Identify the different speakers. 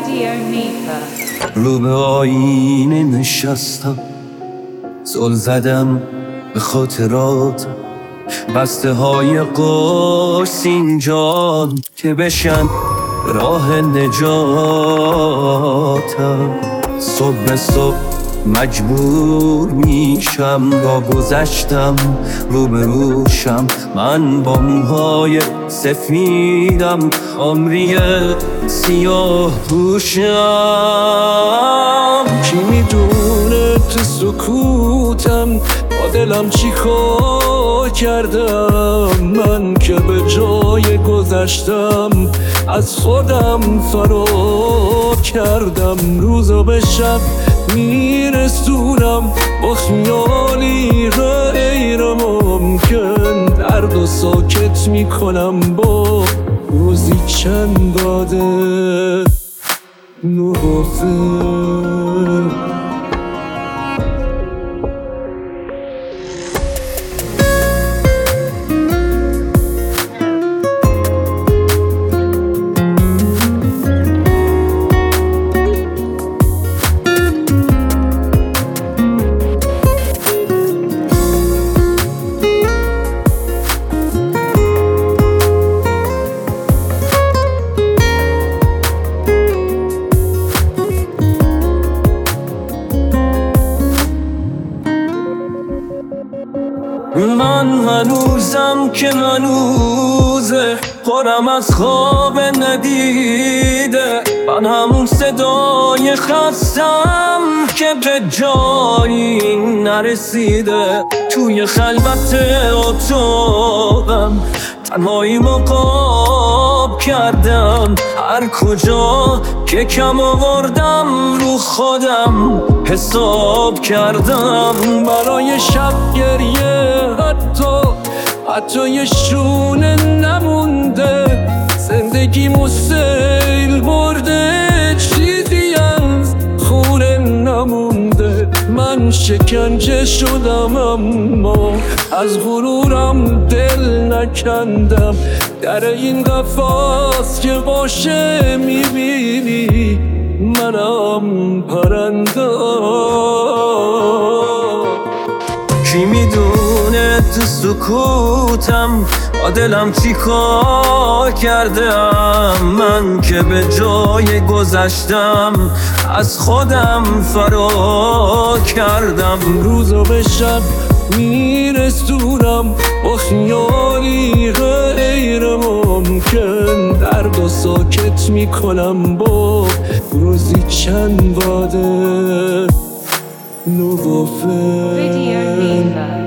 Speaker 1: رو به آینه نشستم، زل زدم به خاطرات، بسته های قرص اینجا که بشن راه نجاتم. صبح به صبح مجبور میشم با گذشتم روبروشم، من با موهای سفیدم عمری سیاه پوشم. کی میدونه تو سکوتم با دلم چی کار کردم، من که به جای گذشتم از خودم فرار کردم. روزا به شب میرسونم با خیالی غیر ممکن، درد و ساکت میکنم با روزی چند داده نوافل. من هنوزم که هنوزه خورم از خواب ندیده، من همون صدای خستم که به جایی نرسیده. توی خلوت اتاقم تنهایی مقاب کردم، هر کجا که کم آوردم رو خودم حساب کردم. برای شب گریه حتی یه شونه نمونده، زندگیمو سیل برده چیزی از خونه نمونده. من شکنجه شدم اما از غرورم دل نکندم، در این قفس که باشه میبینی منم پرنده. کی میدونه تو سکوتم با دلم چی کار کردم، من که به جای گذشتم از خودم فرار کردم. روزا به شب میرسونم با خیالی غیر ممکن، درد و ساکت میکنم با روزی چند باده نوافل.